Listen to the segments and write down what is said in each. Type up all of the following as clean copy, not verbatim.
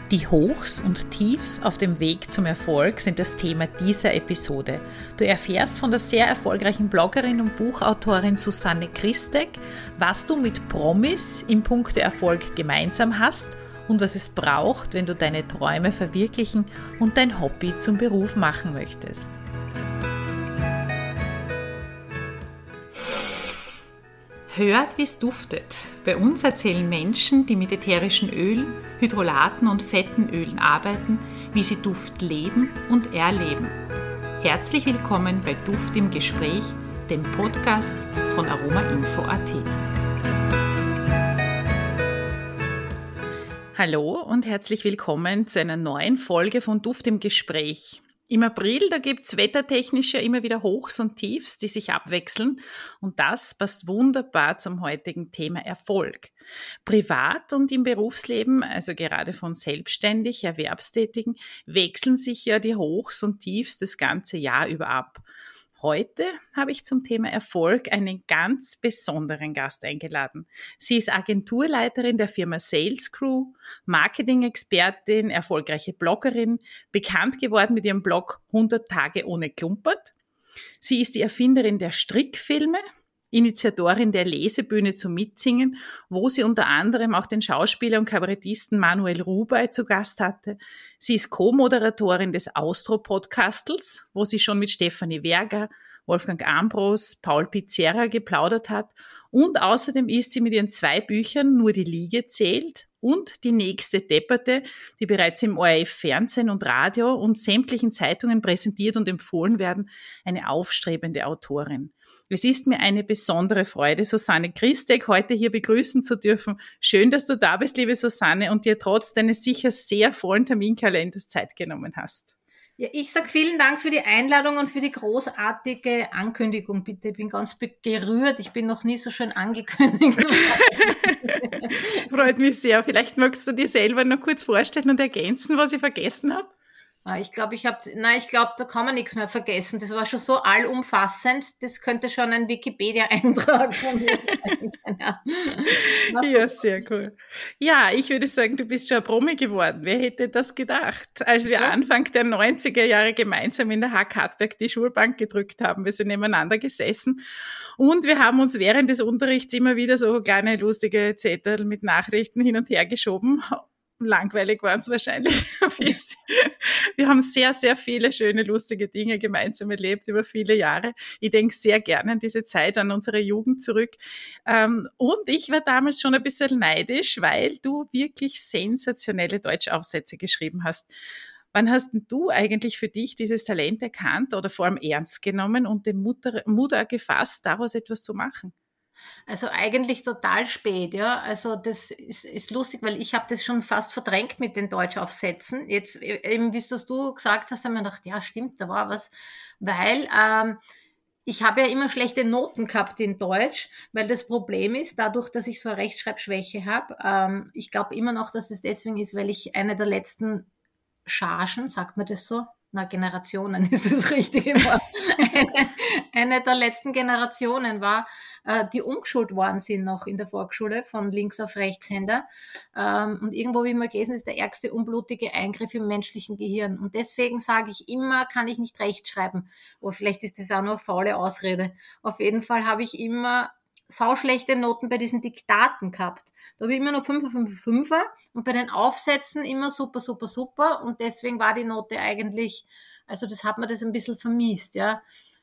Die Hochs und Tiefs auf dem Weg zum Erfolg sind das Thema dieser Episode. Du erfährst von der sehr erfolgreichen Bloggerin und Buchautorin Susanne Christek, was du mit Promis in puncto Erfolg gemeinsam hast und was es braucht, wenn du deine Träume verwirklichen und dein Hobby zum Beruf machen möchtest. Hört, wie es duftet. Bei uns erzählen Menschen, die mit ätherischen Ölen, Hydrolaten und fetten Ölen arbeiten, wie sie Duft leben und erleben. Herzlich willkommen bei Duft im Gespräch, dem Podcast von aromainfo.at. Hallo und herzlich willkommen zu einer neuen Folge von Duft im Gespräch. Im April, da gibt's wettertechnisch ja immer wieder Hochs und Tiefs, die sich abwechseln. Und das passt wunderbar zum heutigen Thema Erfolg. Privat und im Berufsleben, also gerade von selbstständig Erwerbstätigen, wechseln sich ja die Hochs und Tiefs das ganze Jahr über ab. Heute habe ich zum Thema Erfolg einen ganz besonderen Gast eingeladen. Sie ist Agenturleiterin der Firma Sales Crew, Marketing-Expertin, erfolgreiche Bloggerin, bekannt geworden mit ihrem Blog 100 Tage ohne Klumpert. Sie ist die Erfinderin der Strickfilme, Initiatorin der Lesebühne zum Mitsingen, wo sie unter anderem auch den Schauspieler und Kabarettisten Manuel Rubey zu Gast hatte. Sie ist Co-Moderatorin des Austro-Podcastels, wo sie schon mit Stefanie Werger, Wolfgang Ambros, Paul Pizzerra geplaudert hat. Und außerdem ist sie mit ihren 2 Büchern Nur die Liege zählt und Die nächste Depperte, die bereits im ORF Fernsehen und Radio und sämtlichen Zeitungen präsentiert und empfohlen werden, eine aufstrebende Autorin. Es ist mir eine besondere Freude, Susanne Christek heute hier begrüßen zu dürfen. Schön, dass du da bist, liebe Susanne, und dir trotz deines sicher sehr vollen Terminkalenders Zeit genommen hast. Ja, ich sage vielen Dank für die Einladung und für die großartige Ankündigung, bitte. Ich bin ganz gerührt. Ich bin noch nie so schön angekündigt. Freut mich sehr. Vielleicht magst du dir selber noch kurz vorstellen und ergänzen, was ich vergessen habe. Ich glaube, da kann man nichts mehr vergessen. Das war schon so allumfassend. Das könnte schon ein Wikipedia-Eintrag von mir sein. Ja, sehr cool. Ja, ich würde sagen, du bist schon ein Promi geworden. Wer hätte das gedacht? Als wir Anfang der 90er Jahre gemeinsam in der Haag Hartberg die Schulbank gedrückt haben, wir sind nebeneinander gesessen und wir haben uns während des Unterrichts immer wieder so kleine lustige Zettel mit Nachrichten hin und her geschoben. Langweilig waren es wahrscheinlich. Wir haben sehr, sehr viele schöne, lustige Dinge gemeinsam erlebt über viele Jahre. Ich denke sehr gerne an diese Zeit, an unsere Jugend zurück. Und ich war damals schon ein bisschen neidisch, weil du wirklich sensationelle Deutschaufsätze geschrieben hast. Wann hast denn du eigentlich für dich dieses Talent erkannt oder vor allem ernst genommen und den Mut gefasst, daraus etwas zu machen? Also eigentlich total spät, ja. Also das ist lustig, weil ich habe das schon fast verdrängt mit den Deutschaufsätzen. Jetzt eben, wie es du gesagt hast, haben wir gedacht, ja stimmt, da war was. Weil ich habe ja immer schlechte Noten gehabt in Deutsch, weil das Problem ist, dadurch, dass ich so eine Rechtschreibschwäche habe, ich glaube immer noch, dass das deswegen ist, weil ich eine der letzten Chargen, sagt man das so? Generationen ist das richtige Wort. Eine der letzten Generationen war, die umgeschult worden sind noch in der Volksschule von Links- auf Rechtshänder. Und irgendwo, wie ich mal gelesen, ist der ärgste unblutige Eingriff im menschlichen Gehirn. Und deswegen sage ich immer, kann ich nicht rechtschreiben. Oder vielleicht ist das auch nur eine faule Ausrede. Auf jeden Fall habe ich immer sauschlechte Noten bei diesen Diktaten gehabt. Da habe ich immer noch 5er und bei den Aufsätzen immer super, super, super. Und deswegen war die Note eigentlich, also das hat mir das ein bisschen vermisst, ja.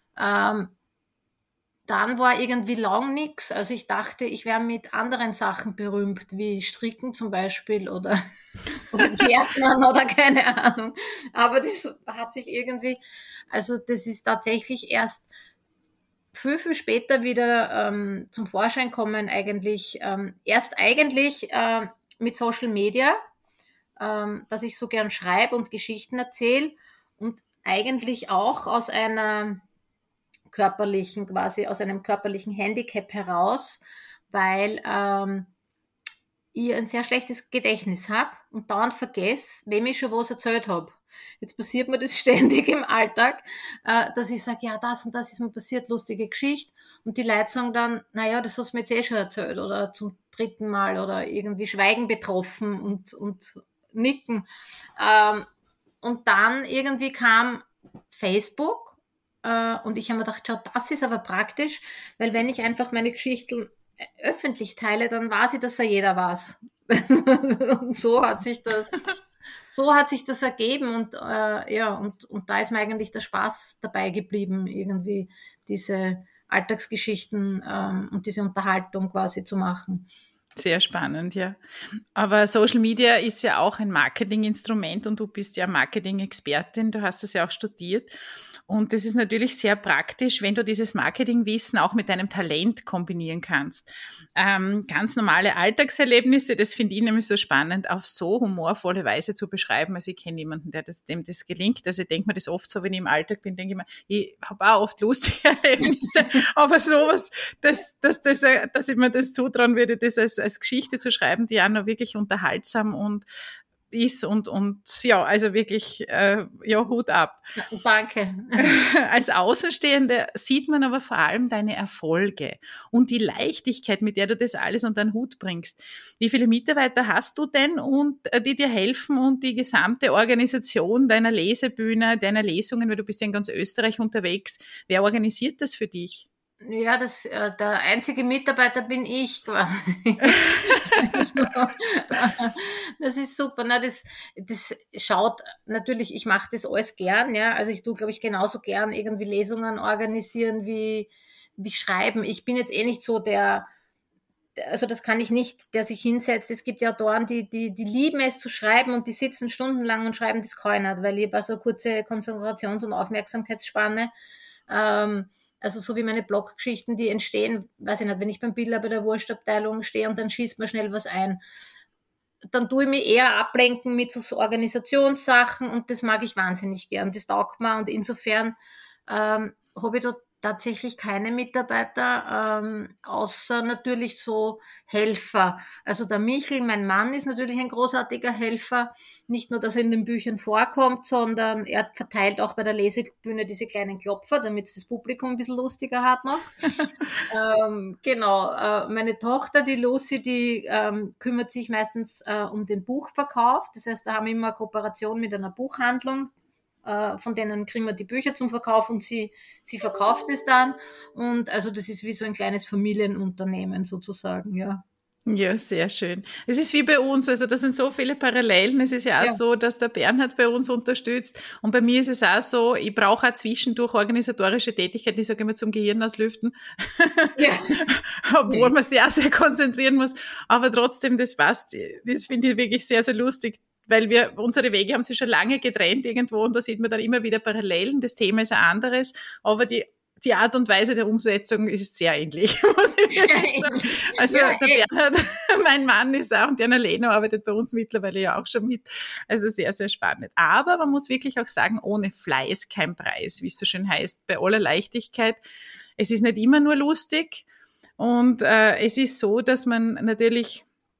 Dann war irgendwie lang nix. Also ich dachte, ich wäre mit anderen Sachen berühmt, wie Stricken zum Beispiel oder Gärtnern oder keine Ahnung. Aber das hat sich irgendwie, also das ist tatsächlich erst viel später wieder zum Vorschein kommen eigentlich. Erst eigentlich mit Social Media, dass ich so gern schreibe und Geschichten erzähle und eigentlich auch aus einem körperlichen Handicap heraus, weil ich ein sehr schlechtes Gedächtnis habe und dauernd vergesse, wem ich schon was erzählt habe. Jetzt passiert mir das ständig im Alltag, dass ich sage, ja, das und das ist mir passiert, lustige Geschichte. Und die Leute sagen dann, naja, das hast du mir jetzt eh schon erzählt oder zum 3. Mal oder irgendwie Schweigen betroffen und nicken. Und dann irgendwie kam Facebook und ich habe mir gedacht, schau, das ist aber praktisch, weil wenn ich einfach meine Geschichten öffentlich teile, dann weiß ich, dass ja jeder weiß. Und so hat sich das ergeben und und da ist mir eigentlich der Spaß dabei geblieben, irgendwie diese Alltagsgeschichten und diese Unterhaltung quasi zu machen. Sehr spannend, ja. Aber Social Media ist ja auch ein Marketinginstrument und du bist ja Marketing-Expertin, du hast das ja auch studiert. Und das ist natürlich sehr praktisch, wenn du dieses Marketingwissen auch mit deinem Talent kombinieren kannst. Ganz normale Alltagserlebnisse, das finde ich nämlich so spannend, auf so humorvolle Weise zu beschreiben. Also ich kenne niemanden, dem das gelingt. Also ich denke mir das oft so, wenn ich im Alltag bin, denke ich mir, ich habe auch oft lustige Erlebnisse, aber sowas, dass ich mir das zutrauen würde, das als Geschichte zu schreiben, die auch noch wirklich unterhaltsam und ist und ja, also wirklich, ja, Hut ab. Danke. Als Außenstehende sieht man aber vor allem deine Erfolge und die Leichtigkeit, mit der du das alles unter den Hut bringst. Wie viele Mitarbeiter hast du denn und die dir helfen und die gesamte Organisation deiner Lesebühne, deiner Lesungen, weil du bist ja in ganz Österreich unterwegs, wer organisiert das für dich? Ja, der einzige Mitarbeiter bin ich quasi. Das ist super. Na, das schaut natürlich, ich mache das alles gern, ja. Also ich tue, glaube ich, genauso gern irgendwie Lesungen organisieren wie schreiben. Ich bin jetzt eh nicht so also das kann ich nicht, der sich hinsetzt. Es gibt ja Autoren, die lieben es zu schreiben und die sitzen stundenlang und schreiben, das kann ich nicht, weil ich habe so eine kurze Konzentrations- und Aufmerksamkeitsspanne. Also so wie meine Bloggeschichten, die entstehen, weiß ich nicht, wenn ich beim Biller bei der Wurstabteilung stehe und dann schießt mir schnell was ein. Dann tue ich mich eher ablenken mit so Organisationssachen und das mag ich wahnsinnig gern. Das taugt mir und insofern habe ich da tatsächlich keine Mitarbeiter, außer natürlich so Helfer. Also der Michel, mein Mann, ist natürlich ein großartiger Helfer. Nicht nur, dass er in den Büchern vorkommt, sondern er verteilt auch bei der Lesebühne diese kleinen Klopfer, damit es das Publikum ein bisschen lustiger hat noch. Genau, meine Tochter, die Lucy, die kümmert sich meistens um den Buchverkauf. Das heißt, da haben wir immer eine Kooperation mit einer Buchhandlung. Von denen kriegen wir die Bücher zum Verkauf und sie verkauft es dann. Und also das ist wie so ein kleines Familienunternehmen sozusagen, ja. Ja, sehr schön. Es ist wie bei uns, also da sind so viele Parallelen. Es ist ja auch so, dass der Bernhard bei uns unterstützt. Und bei mir ist es auch so, ich brauche auch zwischendurch organisatorische Tätigkeit, ich sage immer zum Gehirn auslüften. Ja. Obwohl man sehr, sehr konzentrieren muss. Aber trotzdem, das passt. Das finde ich wirklich sehr, sehr lustig. Weil unsere Wege haben sich schon lange getrennt irgendwo und da sieht man dann immer wieder Parallelen. Das Thema ist ein anderes, aber die Art und Weise der Umsetzung ist sehr ähnlich, muss ich wirklich sagen. Also der Bernhard, mein Mann ist auch, und die Annalena arbeitet bei uns mittlerweile ja auch schon mit. Also sehr, sehr spannend. Aber man muss wirklich auch sagen, ohne Fleiß kein Preis, wie es so schön heißt, bei aller Leichtigkeit. Es ist nicht immer nur lustig und es ist so, dass man natürlich,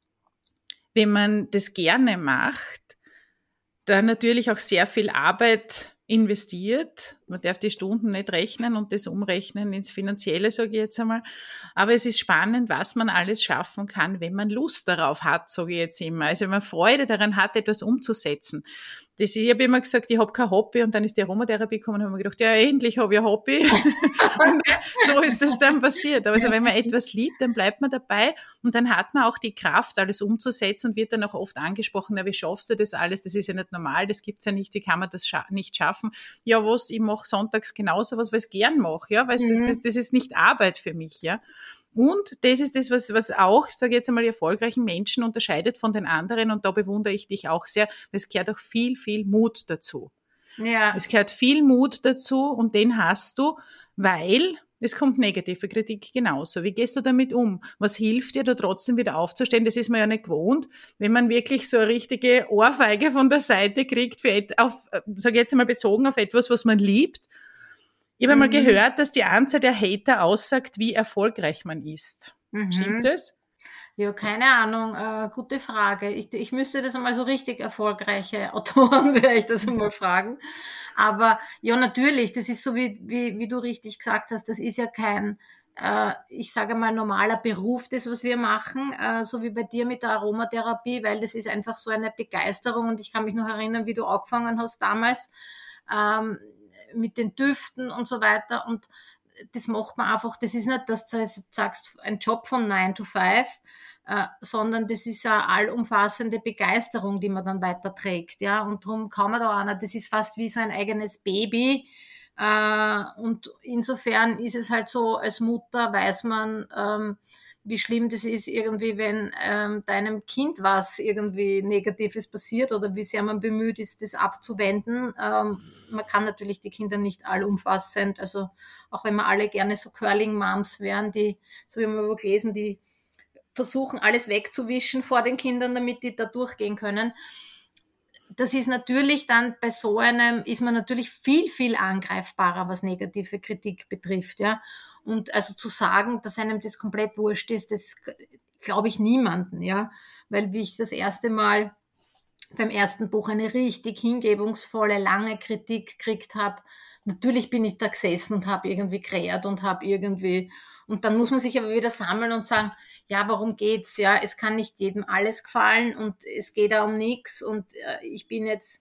wenn man das gerne macht, dann natürlich auch sehr viel Arbeit investiert. Man darf die Stunden nicht rechnen und das umrechnen ins Finanzielle, sage ich jetzt einmal. Aber es ist spannend, was man alles schaffen kann, wenn man Lust darauf hat, sage ich jetzt immer. Also wenn man Freude daran hat, etwas umzusetzen. Ich habe immer gesagt, ich habe kein Hobby und dann ist die Aromatherapie gekommen und habe mir gedacht, ja, endlich habe ich ein Hobby. Und so ist das dann passiert. Aber also wenn man etwas liebt, dann bleibt man dabei und dann hat man auch die Kraft, alles umzusetzen und wird dann auch oft angesprochen, na, wie schaffst du das alles? Das ist ja nicht normal, das gibt's ja nicht, wie kann man das nicht schaffen? Ja, ich mache sonntags genauso was, weil ich es gern mache, ja, weil das ist nicht Arbeit für mich, ja. Und das ist das, was auch, ich sage jetzt einmal, die erfolgreichen Menschen unterscheidet von den anderen und da bewundere ich dich auch sehr, weil es gehört auch viel, viel Mut dazu. Ja. Es gehört viel Mut dazu und den hast du, weil es kommt negative Kritik genauso. Wie gehst du damit um? Was hilft dir da trotzdem wieder aufzustehen? Das ist man ja nicht gewohnt, wenn man wirklich so eine richtige Ohrfeige von der Seite kriegt, sage ich jetzt einmal bezogen auf etwas, was man liebt. Ich habe mal gehört, dass die Anzahl der Hater aussagt, wie erfolgreich man ist. Stimmt das? Ja, keine Ahnung. Gute Frage. Ich müsste das einmal so richtig erfolgreiche Autoren, werde ich das einmal fragen. Aber ja, natürlich, das ist so wie du richtig gesagt hast, das ist ja kein ich sage mal, normaler Beruf, das, was wir machen, so wie bei dir mit der Aromatherapie, weil das ist einfach so eine Begeisterung und ich kann mich noch erinnern, wie du angefangen hast damals ähm, mit den Düften und so weiter und das macht man einfach, das ist nicht, dass du sagst, ein Job von 9 to 5, sondern das ist eine allumfassende Begeisterung, die man dann weiterträgt, ja, und darum kann man da auch nicht, das ist fast wie so ein eigenes Baby, und insofern ist es halt so, als Mutter weiß man, wie schlimm das ist irgendwie, wenn deinem Kind was irgendwie Negatives passiert oder wie sehr man bemüht ist, das abzuwenden. Man kann natürlich die Kinder nicht allumfassend, also auch wenn wir alle gerne so Curling-Moms wären, die, so wie wir gelesen, die versuchen, alles wegzuwischen vor den Kindern, damit die da durchgehen können. Das ist natürlich dann bei so einem, ist man natürlich viel, viel angreifbarer, was negative Kritik betrifft, ja. Und also zu sagen, dass einem das komplett wurscht ist, das glaube ich niemanden, ja. Weil wie ich das erste Mal beim ersten Buch eine richtig hingebungsvolle, lange Kritik gekriegt habe, natürlich bin ich da gesessen und habe irgendwie kreiert und habe irgendwie, und dann muss man sich aber wieder sammeln und sagen, ja, worum geht's? Ja, es kann nicht jedem alles gefallen und es geht da um nichts und ich bin jetzt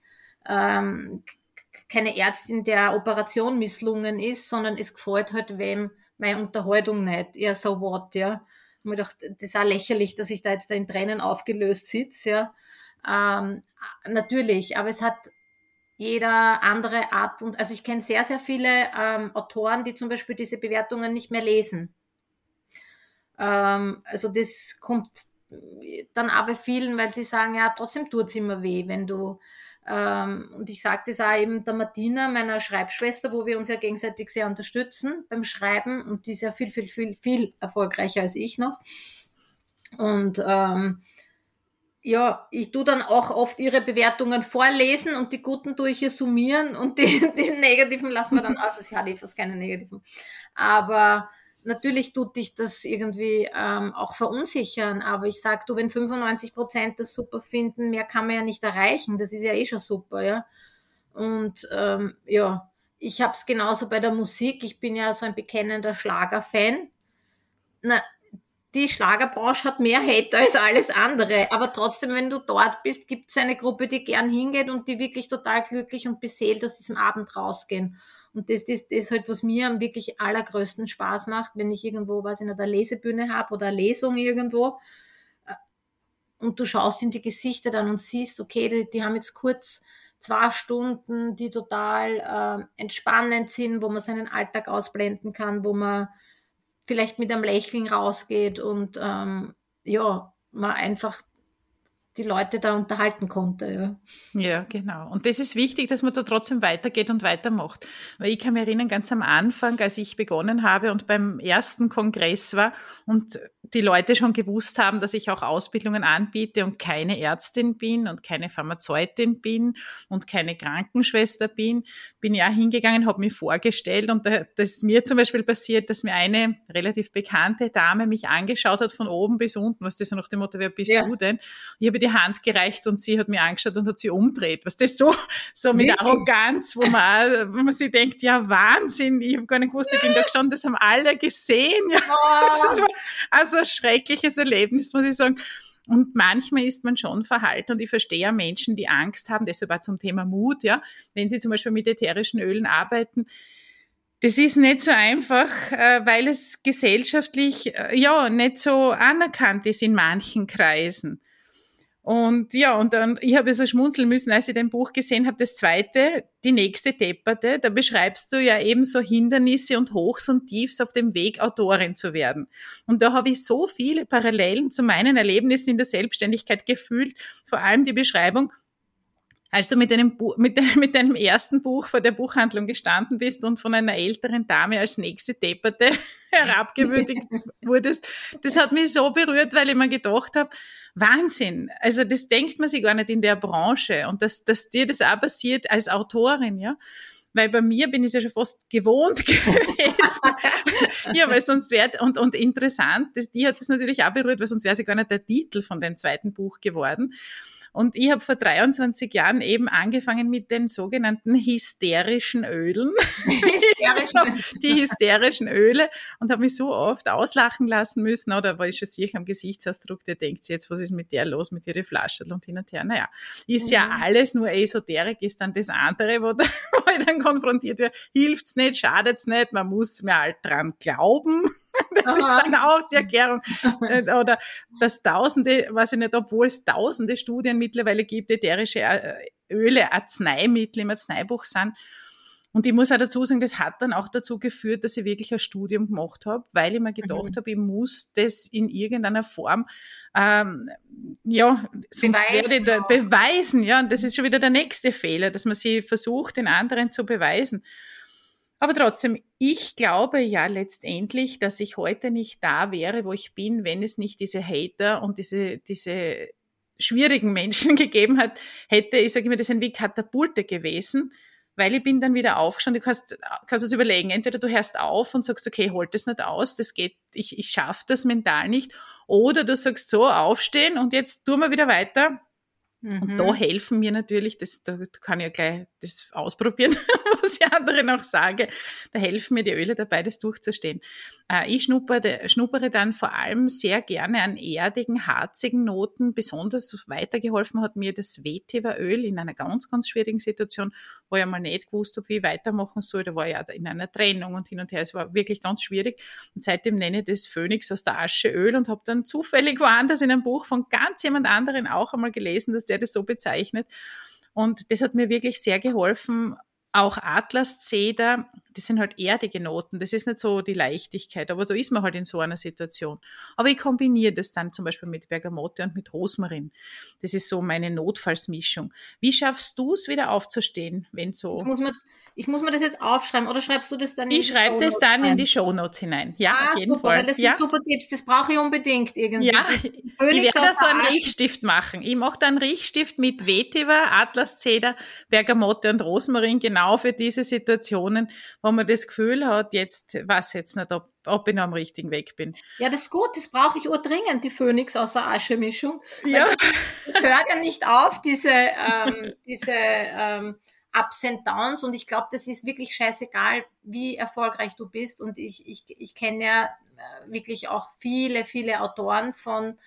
keine Ärztin, der Operation misslungen ist, sondern es gefällt halt wem meine Unterhaltung nicht. Ja, so what, ja. Ich mir gedacht, das ist auch lächerlich, dass ich da jetzt da in Tränen aufgelöst sitze, ja. Natürlich, aber es hat jeder andere Art und, also ich kenne sehr, sehr viele Autoren, die zum Beispiel diese Bewertungen nicht mehr lesen. Also das kommt dann auch bei vielen, weil sie sagen, ja, trotzdem tut's immer weh, wenn du, und ich sage das auch eben der Martina, meiner Schreibschwester, wo wir uns ja gegenseitig sehr unterstützen beim Schreiben und die ist ja viel, viel, viel, viel erfolgreicher als ich noch. Und ja, ich tue dann auch oft ihre Bewertungen vorlesen und die guten tue ich hier summieren und die negativen lassen wir dann aus. Also, ja, die fast keine negativen. Aber natürlich tut dich das irgendwie auch verunsichern. Aber ich sag, du, wenn 95% das super finden, mehr kann man ja nicht erreichen. Das ist ja eh schon super, ja. Und ja, ich habe es genauso bei der Musik. Ich bin ja so ein bekennender Schlagerfan. Na, die Schlagerbranche hat mehr Hater als alles andere. Aber trotzdem, wenn du dort bist, gibt es eine Gruppe, die gern hingeht und die wirklich total glücklich und beseelt aus diesem Abend rausgehen. Und das ist halt, was mir am wirklich allergrößten Spaß macht, wenn ich irgendwo, weiß ich nicht, eine Lesebühne habe oder eine Lesung irgendwo und du schaust in die Gesichter dann und siehst, okay, die haben jetzt kurz 2 Stunden, die total entspannend sind, wo man seinen Alltag ausblenden kann, wo man vielleicht mit einem Lächeln rausgeht und ja, man einfach die Leute da unterhalten konnte. Ja. Ja, genau. Und das ist wichtig, dass man da trotzdem weitergeht und weitermacht. Weil ich kann mich erinnern, ganz am Anfang, als ich begonnen habe und beim ersten Kongress war und die Leute schon gewusst haben, dass ich auch Ausbildungen anbiete und keine Ärztin bin und keine Pharmazeutin bin und keine Krankenschwester bin ich auch hingegangen, habe mich vorgestellt und das ist mir zum Beispiel passiert, dass mir eine relativ bekannte Dame mich angeschaut hat von oben bis unten, was das so nach dem Motto, wer bist du denn? Ich habe die Hand gereicht und sie hat mir angeschaut und hat sie umdreht. Was das so mit wirklich? Arroganz, wo man sich denkt, ja Wahnsinn, ich habe gar nicht gewusst, ich bin da gestanden, das haben alle gesehen. Ja. Oh. Das war also ein schreckliches Erlebnis, muss ich sagen. Und manchmal ist man schon verhalten und ich verstehe ja Menschen, die Angst haben, deshalb auch zum Thema Mut, ja, wenn sie zum Beispiel mit ätherischen Ölen arbeiten. Das ist nicht so einfach, weil es gesellschaftlich ja nicht so anerkannt ist in manchen Kreisen. Und ja, und dann, ich habe so schmunzeln müssen, als ich dein Buch gesehen habe, das zweite, die nächste Depperte, da beschreibst du ja eben so Hindernisse und Hochs und Tiefs auf dem Weg, Autorin zu werden. Und da habe ich so viele Parallelen zu meinen Erlebnissen in der Selbstständigkeit gefühlt, vor allem die Beschreibung, als du mit deinem ersten Buch vor der Buchhandlung gestanden bist und von einer älteren Dame als nächste Depperte herabgewürdigt wurdest, das hat mich so berührt, weil ich mir gedacht habe, Wahnsinn, also das denkt man sich gar nicht in der Branche und dass dir das auch passiert als Autorin, ja. Weil bei mir bin ich es ja schon fast gewohnt gewesen. Ja, weil sonst wäre, und interessant, die hat das natürlich auch berührt, weil sonst wäre sie gar nicht der Titel von dem zweiten Buch geworden. Und ich habe vor 23 Jahren eben angefangen mit den sogenannten hysterischen Ölen. Die hysterischen Öle und habe mich so oft auslachen lassen müssen, oder war ich schon sicher am Gesichtsausdruck, der denkt jetzt, was ist mit der los, mit ihrer Flasche und hin und her. Naja, ist ja alles nur Esoterik, ist dann das andere, wo ich dann konfrontiert werde, hilft's nicht, schadet's nicht, man muss mehr halt dran glauben. Das ist dann auch die Erklärung. Oder dass Tausende, weiß ich nicht, obwohl es tausende Studien mittlerweile gibt, ätherische Öle, Arzneimittel im Arzneibuch sind. Und ich muss auch dazu sagen, das hat dann auch dazu geführt, dass ich wirklich ein Studium gemacht habe, weil ich mir gedacht habe, ich muss das in irgendeiner Form, sonst werde ich da beweisen, ja. Und das ist schon wieder der nächste Fehler, dass man sie versucht, den anderen zu beweisen. Aber trotzdem, ich glaube ja letztendlich, dass ich heute nicht da wäre, wo ich bin, wenn es nicht diese Hater und diese schwierigen Menschen gegeben hätte. Ich sage immer, das sind wie Katapulte gewesen, weil ich bin dann wieder aufgestanden. Du kannst jetzt überlegen, entweder du hörst auf und sagst, okay, holt das nicht aus, das geht, ich schaffe das mental nicht, oder du sagst so, aufstehen und jetzt tun wir wieder weiter. Und da helfen mir natürlich, da kann ich ja gleich das ausprobieren, was ich anderen auch sage, da helfen mir die Öle dabei, das durchzustehen. Ich schnuppere dann vor allem sehr gerne an erdigen, harzigen Noten. Besonders weitergeholfen hat mir das Vetiveröl in einer ganz, ganz schwierigen Situation, wo ich mal nicht gewusst habe, wie ich weitermachen soll. Da war ich ja in einer Trennung und hin und her. Es war wirklich ganz schwierig. Und seitdem nenne ich das Phönix aus der Asche Öl und habe dann zufällig woanders in einem Buch von ganz jemand anderen auch einmal gelesen, dass der das so bezeichnet. Und das hat mir wirklich sehr geholfen. Auch Atlaszeder, das sind halt erdige Noten, das ist nicht so die Leichtigkeit, aber da ist man halt in so einer Situation. Aber ich kombiniere das dann zum Beispiel mit Bergamotte und mit Rosmarin. Das ist so meine Notfallsmischung. Wie schaffst du es wieder aufzustehen, wenn so... Ich muss mir das jetzt aufschreiben, oder schreibst du das dann in die Shownotes? Ich schreibe das dann in die Shownotes hinein. Ja, auf jeden super, Fall. Weil das sind super Tipps, das brauche ich unbedingt irgendwie. Ja, ich werde da so einen Riechstift machen. Ich mache da einen Riechstift mit Vetiver, Atlaszeder, Bergamotte und Rosmarin, genau für diese Situationen, wo man das Gefühl hat, jetzt weiß ich jetzt nicht, ob ich noch am richtigen Weg bin. Ja, das ist gut, das brauche ich urdringend, die Phönix aus der Asche-Mischung. Ja. Das hört ja nicht auf, diese Ups and Downs, und ich glaube, das ist wirklich scheißegal, wie erfolgreich du bist, und ich kenne ja wirklich auch viele, viele Autoren von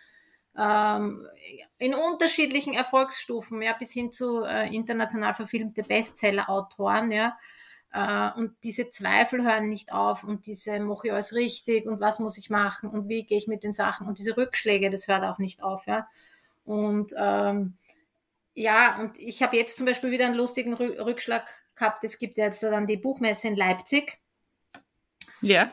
in unterschiedlichen Erfolgsstufen, ja, bis hin zu international verfilmte Bestseller-Autoren, ja, und diese Zweifel hören nicht auf, und diese, mache ich alles richtig und was muss ich machen und wie gehe ich mit den Sachen, und diese Rückschläge, das hört auch nicht auf, ja, und ja, und ich habe jetzt zum Beispiel wieder einen lustigen Rückschlag gehabt. Es gibt ja jetzt dann die Buchmesse in Leipzig. Ja.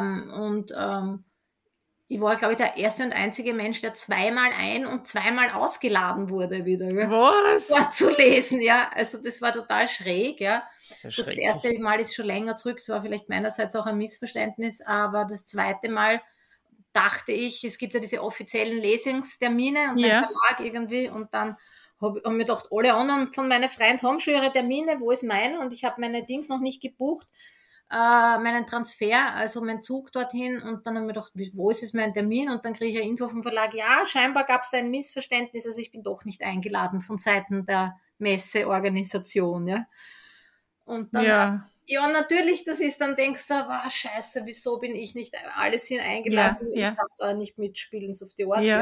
Ich war, glaube ich, der erste und einzige Mensch, der zweimal und zweimal ausgeladen wurde wieder. Gell? Was? Zu lesen, ja. Also das war total schräg, ja. Das erste Mal ist schon länger zurück. Es war vielleicht meinerseits auch ein Missverständnis, aber das zweite Mal dachte ich, es gibt ja diese offiziellen Lesungstermine und mein Verlag irgendwie, und dann habe mir gedacht, alle anderen von meinen Freunden haben schon ihre Termine, wo ist meine? Und ich habe meine Dings noch nicht gebucht, meinen Transfer, also mein Zug dorthin, und dann habe ich mir gedacht, wo ist jetzt mein Termin? Und dann kriege ich eine Info vom Verlag, ja, scheinbar gab es da ein Missverständnis, also ich bin doch nicht eingeladen von Seiten der Messeorganisation, ja. Und dann, ja, natürlich, das ist, dann denkst du, scheiße, wieso bin ich nicht, alle sind eingeladen, ich darf da nicht mitspielen, so auf die Art.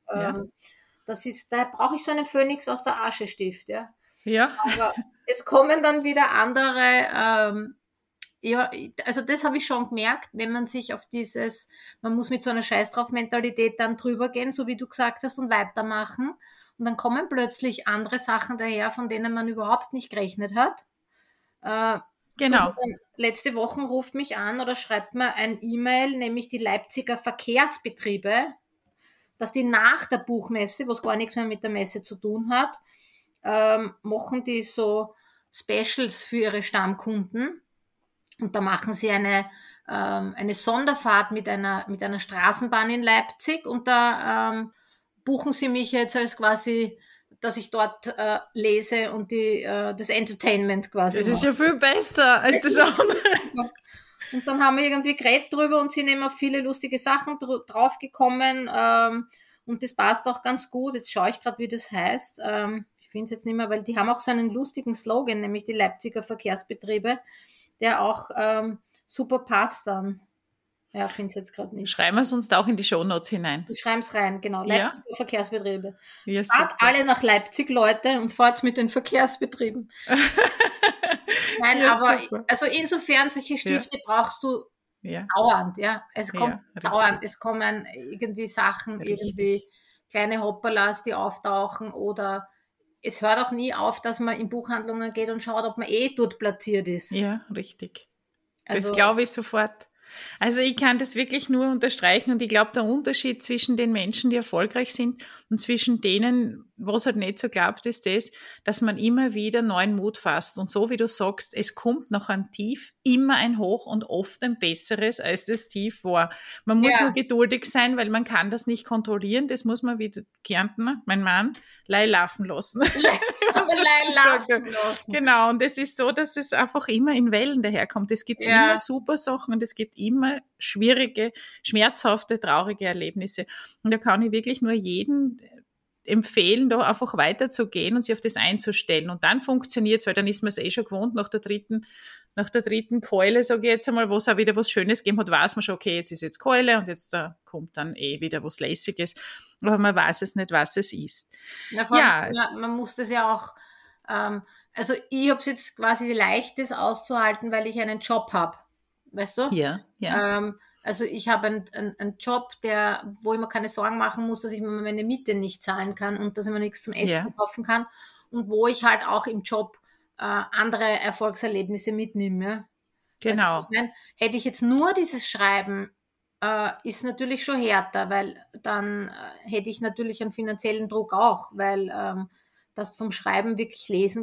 Da brauche ich so einen Phönix aus der Asche-Stift, ja. Ja. Aber es kommen dann wieder andere, also das habe ich schon gemerkt, wenn man sich auf man muss mit so einer Scheiß-drauf-Mentalität dann drüber gehen, so wie du gesagt hast, und weitermachen. Und dann kommen plötzlich andere Sachen daher, von denen man überhaupt nicht gerechnet hat. Genau. So, letzte Woche ruft mich an oder schreibt mir ein E-Mail, nämlich die Leipziger Verkehrsbetriebe, dass die nach der Buchmesse, was gar nichts mehr mit der Messe zu tun hat, machen die so Specials für ihre Stammkunden. Und da machen sie eine Sonderfahrt mit einer Straßenbahn in Leipzig, und da buchen sie mich jetzt als quasi, dass ich dort lese und das Entertainment quasi Das ist ja viel besser als das andere. Und dann haben wir irgendwie geredet drüber und sind eben auf viele lustige Sachen draufgekommen. und das passt auch ganz gut. Jetzt schaue ich gerade, wie das heißt. Ich finde es jetzt nicht mehr, weil die haben auch so einen lustigen Slogan, nämlich die Leipziger Verkehrsbetriebe, der auch super passt dann. Ja, finde es jetzt gerade nicht. Schreiben wir es uns da auch in die Shownotes hinein. Ich schreibe es rein, genau. Ja. Leipziger Verkehrsbetriebe. Ja, Fahrt alle nach Leipzig, Leute, und fahrt mit den Verkehrsbetrieben. Nein, Ja, aber super. also insofern, solche Stifte brauchst du Ja, dauernd, ja. Es kommt richtig. dauernd, es kommen irgendwie Sachen, Richtig. irgendwie kleine Hopperlas, die auftauchen, oder es hört auch nie auf, dass man in Buchhandlungen geht und schaut, ob man dort platziert ist. Ja, richtig. Also, Das glaube ich sofort. Also ich kann das wirklich nur unterstreichen und ich glaube, der Unterschied zwischen den Menschen, die erfolgreich sind und zwischen denen, wo es halt nicht so glaubt, ist das, dass man immer wieder neuen Mut fasst. Und so wie du sagst, es kommt nach einem Tief immer ein Hoch und oft ein besseres, als das Tief war. Man muss Ja. nur geduldig sein, weil man kann das nicht kontrollieren. Das muss man wie der Kärntner, mein Mann, laufen lassen. laufen lassen. Genau, und es ist so, dass es einfach immer in Wellen daherkommt. Es gibt Ja. immer super Sachen und es gibt immer schwierige, schmerzhafte, traurige Erlebnisse. Und da kann ich wirklich nur jeden empfehlen, da einfach weiterzugehen und sich auf das einzustellen. Und dann funktioniert's, weil dann ist man es schon gewohnt, nach der dritten Keule, sage ich jetzt einmal, wo es auch wieder was Schönes gegeben hat, weiß man schon, okay, jetzt ist jetzt Keule und jetzt da kommt dann wieder was Lässiges. Aber man weiß es nicht, was es ist. Na, vor allem, man muss das ja auch, also ich habe es jetzt quasi leicht, das auszuhalten, weil ich einen Job habe, weißt du? Ja. Also ich habe einen Job, wo ich mir keine Sorgen machen muss, dass ich mir meine Miete nicht zahlen kann und dass ich mir nichts zum Essen kaufen kann, und wo ich halt auch im Job andere Erfolgserlebnisse mitnehme. Ja? Genau. Also ich meine, hätte ich jetzt nur dieses Schreiben, ist natürlich schon härter, weil dann hätte ich natürlich einen finanziellen Druck auch, weil dass du vom Schreiben wirklich lesen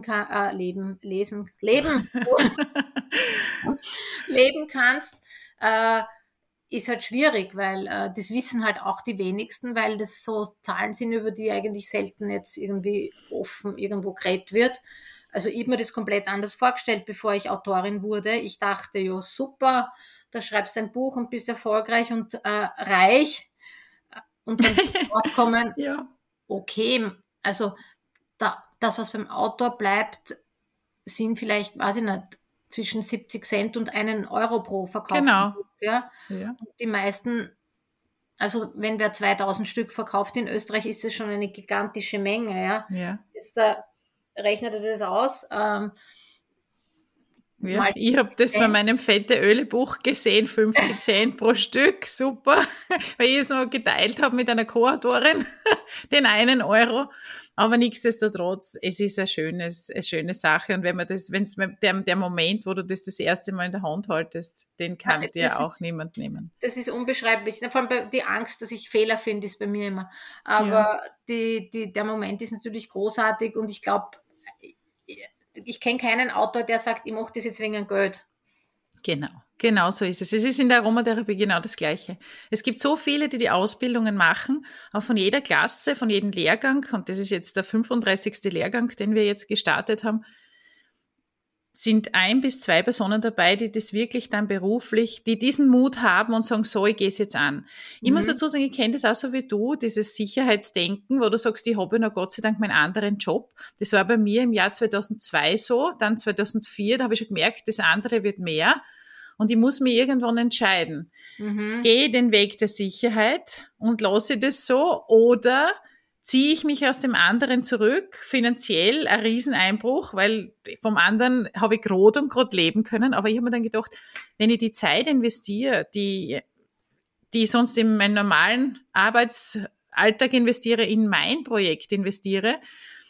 kannst, ist halt schwierig, weil das wissen halt auch die wenigsten, weil das so Zahlen sind, über die eigentlich selten jetzt irgendwie offen irgendwo geredet wird. Also ich habe mir das komplett anders vorgestellt, bevor ich Autorin wurde. Ich dachte, ja super, da schreibst du ein Buch und bist erfolgreich und reich. Und dann draufkommen, okay, also das, was beim Autor bleibt, sind vielleicht, weiß ich nicht, zwischen 70 Cent und 1 Euro pro verkauften Buch. Ja? Und die meisten, also wenn wer 2000 Stück verkauft in Österreich, ist das schon eine gigantische Menge. Ja? Jetzt rechnet er das aus. Ich habe das bei meinem Fette-Öle-Buch gesehen, 50 Cent pro Stück, super, weil ich es noch geteilt habe mit einer Co-Autorin, den 1 Euro. Aber nichtsdestotrotz, es ist eine schöne Sache. Und wenn der Moment, wo du das erste Mal in der Hand haltest, den kann dir auch niemand nehmen. Das ist unbeschreiblich. Vor allem die Angst, dass ich Fehler finde, ist bei mir immer. Aber der Moment ist natürlich großartig, und ich glaube, ich kenne keinen Autor, der sagt, ich mache das jetzt wegen Geld. Genau so ist es. Es ist in der Aromatherapie genau das Gleiche. Es gibt so viele, die Ausbildungen machen, auch von jeder Klasse, von jedem Lehrgang, und das ist jetzt der 35. Lehrgang, den wir jetzt gestartet haben, sind 1 bis 2 Personen dabei, die das wirklich dann beruflich, die diesen Mut haben und sagen, so, ich gehe es jetzt an. Ich muss dazu sagen, ich kenne das auch so wie du, dieses Sicherheitsdenken, wo du sagst, ich habe noch Gott sei Dank meinen anderen Job. Das war bei mir im Jahr 2002 so, dann 2004, da habe ich schon gemerkt, das andere wird mehr. Und ich muss mich irgendwann entscheiden. Gehe den Weg der Sicherheit und lasse das so, oder ziehe ich mich aus dem anderen zurück, finanziell ein Rieseneinbruch, weil vom anderen habe ich gerade leben können. Aber ich habe mir dann gedacht, wenn ich die Zeit investiere, die ich sonst in meinen normalen Arbeitsalltag investiere, in mein Projekt investiere,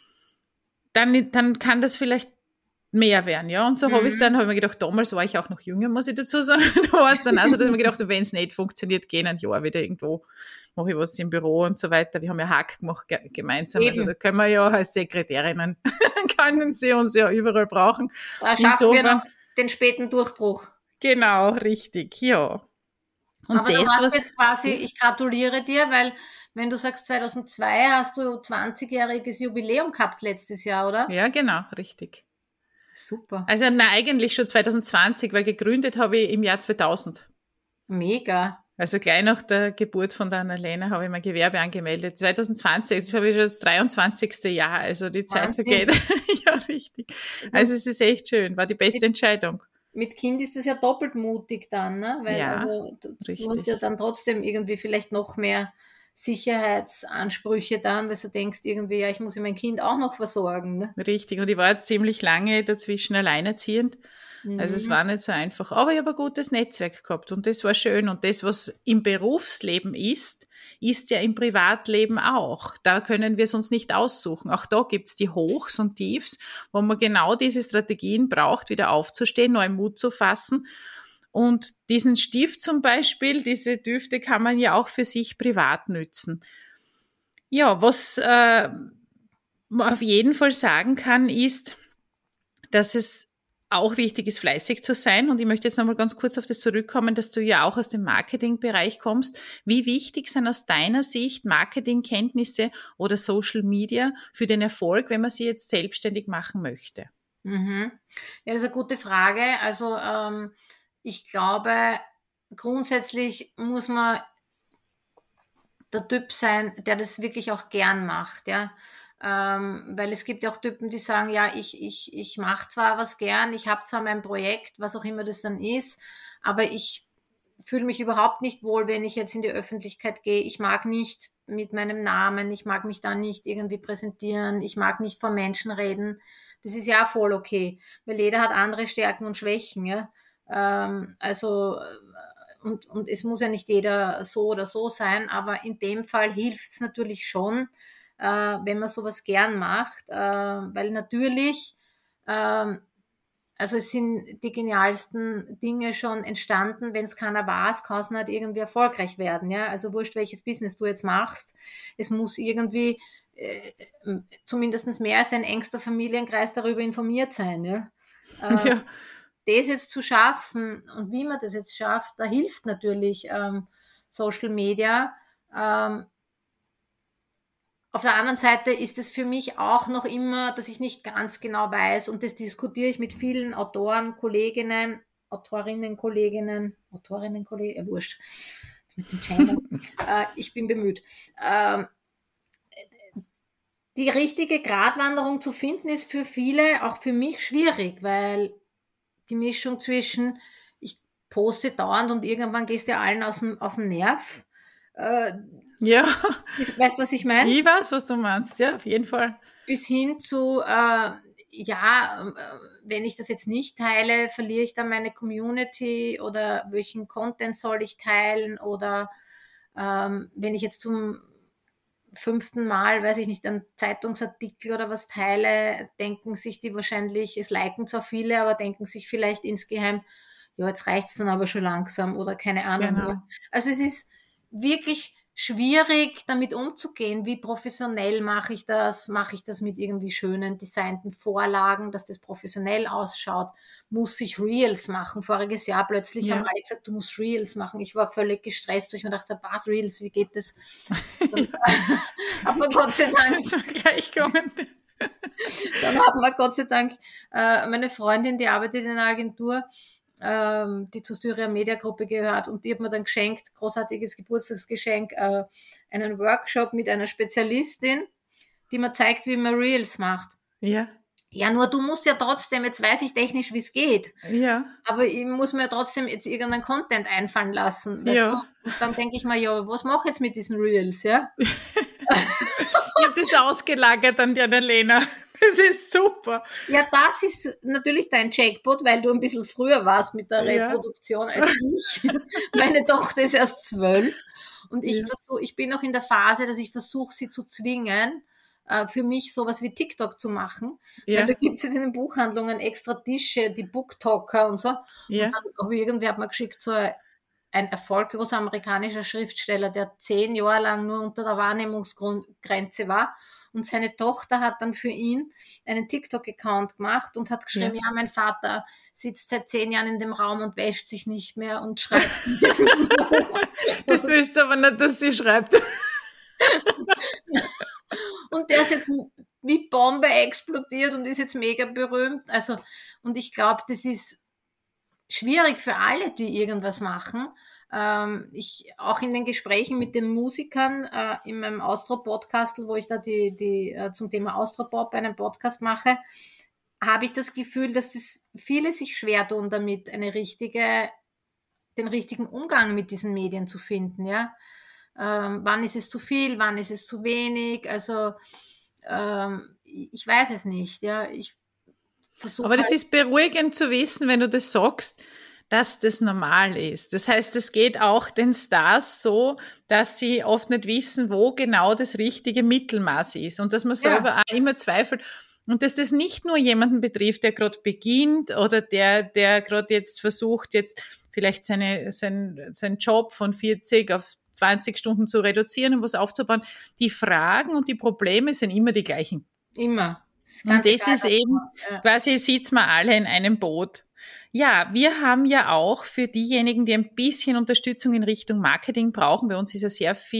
dann kann das vielleicht mehr werden, ja. Und so habe ich es dann, habe ich mir gedacht, damals war ich auch noch jünger, muss ich dazu sagen. Da war es dann also, dass ich mir gedacht habe, wenn es nicht funktioniert, gehen ein Jahr wieder irgendwo, mache ich was im Büro und so weiter. Wir haben ja Hack gemacht gemeinsam. Eben. Also da können wir ja als Sekretärinnen, können sie uns ja überall brauchen. Da schaffen wir noch den späten Durchbruch. Genau, richtig, ja. Und aber du hast jetzt quasi, ich gratuliere dir, weil wenn du sagst 2002, hast du 20-jähriges Jubiläum gehabt letztes Jahr, oder? Ja, genau, richtig. Super. Also eigentlich schon 2020, weil gegründet habe ich im Jahr 2000. Mega. Also gleich nach der Geburt von der Annalena habe ich mein Gewerbe angemeldet. 2020, jetzt habe ich schon das 23. Jahr, also die Zeit Wahnsinn. vergeht. Ja, richtig. Du, Also es ist echt schön, war die beste mit, Entscheidung. mit Kind ist das ja doppelt mutig dann, ne? Weil Ja, also du hast ja richtig. dann trotzdem irgendwie vielleicht noch mehr Sicherheitsansprüche dann, weil du denkst irgendwie, ja, ich muss ja mein Kind auch noch versorgen, ne? Richtig. Und ich war ziemlich lange dazwischen alleinerziehend. Also es Mhm. war nicht so einfach. Aber ich habe ein gutes Netzwerk gehabt und das war schön. Und das, was im Berufsleben ist, ist ja im Privatleben auch. Da können wir es uns nicht aussuchen. Auch da gibt's die Hochs und Tiefs, wo man genau diese Strategien braucht, wieder aufzustehen, neuen Mut zu fassen. Und diesen Stift zum Beispiel, diese Düfte kann man ja auch für sich privat nützen. Ja, was man auf jeden Fall sagen kann, ist, dass es auch wichtig ist, fleißig zu sein. Und ich möchte jetzt nochmal ganz kurz auf das zurückkommen, dass du ja auch aus dem Marketingbereich kommst. Wie wichtig sind aus deiner Sicht Marketingkenntnisse oder Social Media für den Erfolg, wenn man sie jetzt selbstständig machen möchte? Mhm. Ja, das ist eine gute Frage. Also ich glaube, grundsätzlich muss man der Typ sein, der das wirklich auch gern macht, ja. Weil es gibt ja auch Typen, die sagen, ja, ich mache zwar was gern, ich habe zwar mein Projekt, was auch immer das dann ist, aber ich fühle mich überhaupt nicht wohl, wenn ich jetzt in die Öffentlichkeit gehe. Ich mag nicht mit meinem Namen, ich mag mich da nicht irgendwie präsentieren, ich mag nicht vor Menschen reden. Das ist ja voll okay, weil jeder hat andere Stärken und Schwächen, ja. Also und es muss ja nicht jeder so oder so sein, aber in dem Fall hilft es natürlich schon, wenn man sowas gern macht, weil natürlich, ähm, also es sind die genialsten Dinge schon entstanden, wenn es keiner weiß, kann es nicht irgendwie erfolgreich werden, ja, also wurscht, welches Business du jetzt machst, es muss irgendwie zumindest mehr als dein engster Familienkreis darüber informiert sein, ja. Äh, Ja, das jetzt zu schaffen und wie man das jetzt schafft, da hilft natürlich Social Media. Ähm, auf der anderen Seite ist es für mich auch noch immer, dass ich nicht ganz genau weiß und das diskutiere ich mit vielen Autoren, Kolleginnen, Autorinnen, Kollegen, wurscht, mit dem Gender. Ich bin bemüht. Die richtige Gratwanderung zu finden ist für viele, auch für mich schwierig, weil die Mischung zwischen, ich poste dauernd und irgendwann gehst du allen auf den Nerv. Äh, ja, weißt du, was ich meine? ich weiß, was du meinst. Ja, auf jeden Fall. Bis hin zu, wenn ich das jetzt nicht teile, verliere ich dann meine Community oder welchen Content soll ich teilen oder wenn ich jetzt zum 5. Mal, weiß ich nicht, einen Zeitungsartikel oder was teile, denken sich die wahrscheinlich, es liken zwar viele, aber denken sich vielleicht insgeheim, ja, jetzt reicht's dann aber schon langsam oder keine Ahnung. Ja. Genau. Also es ist wirklich schwierig, damit umzugehen. Wie professionell mache ich das? Mache ich das mit irgendwie schönen designten Vorlagen, dass das professionell ausschaut? Muss ich Reels machen? Voriges Jahr plötzlich haben Ja. alle gesagt, du musst Reels machen. Ich war völlig gestresst, weil ich mir dachte, was Reels, wie geht das? Aber Gott sei Dank, Ist mir gleich gekommen. dann haben wir Gott sei Dank meine Freundin, die arbeitet in einer Agentur, die zur Styria Media Gruppe gehört und die hat mir dann geschenkt, großartiges Geburtstagsgeschenk, einen Workshop mit einer Spezialistin, die mir zeigt, wie man Reels macht. Ja, Ja, nur du musst ja trotzdem, jetzt weiß ich technisch, wie es geht, ja, aber ich muss mir trotzdem jetzt irgendeinen Content einfallen lassen, weißt du? ja. Und dann denke ich mir, ja, was mache ich jetzt mit diesen Reels, ja? Ich habe das ausgelagert an die Annalena. Das ist super. Ja, das ist natürlich dein Jackpot, weil du ein bisschen früher warst mit der Ja, Reproduktion als ich. Meine Tochter ist erst 12 und ja, ich bin noch in der Phase, dass ich versuche, sie zu zwingen, für mich sowas wie TikTok zu machen, weil da ja, gibt es jetzt in den Buchhandlungen extra Tische, die Booktalker und so. Und ja, dann habe ich irgendwer hat mir geschickt, so ein erfolgloser amerikanischer Schriftsteller, der 10 Jahre lang nur unter der Wahrnehmungsgrenze war. Und seine Tochter hat dann für ihn einen TikTok-Account gemacht und hat ja. geschrieben, ja, mein Vater sitzt seit 10 Jahren in dem Raum und wäscht sich nicht mehr und schreibt. Das willst du aber nicht, dass sie schreibt. Und der ist jetzt wie Bombe explodiert und ist jetzt mega berühmt. Also, und ich glaube, das ist schwierig für alle, die irgendwas machen. Ich auch in den Gesprächen mit den Musikern in meinem Austro-Podcast, wo ich da die zum Thema Austropop einen Podcast mache, habe ich das Gefühl, dass viele sich schwer tun damit, den richtigen Umgang mit diesen Medien zu finden, ja. Wann ist es zu viel, wann ist es zu wenig? Also ich weiß es nicht, ja. Ich versuche Aber das halt, ist beruhigend zu wissen, wenn du das sagst, dass das normal ist. Das heißt, es geht auch den Stars so, dass sie oft nicht wissen, wo genau das richtige Mittelmaß ist und dass man ja, selber auch immer zweifelt. Und dass das nicht nur jemanden betrifft, der gerade beginnt oder der gerade jetzt versucht, jetzt vielleicht seinen Job von 40 auf 20 Stunden zu reduzieren und was aufzubauen. Die Fragen und die Probleme sind immer die gleichen. immer. Ist Und ganz das egal, ist was du eben, machst. Ja. quasi sitzen wir alle in einem Boot. Ja, wir haben ja auch für diejenigen, die ein bisschen Unterstützung in Richtung Marketing brauchen, bei uns ist ja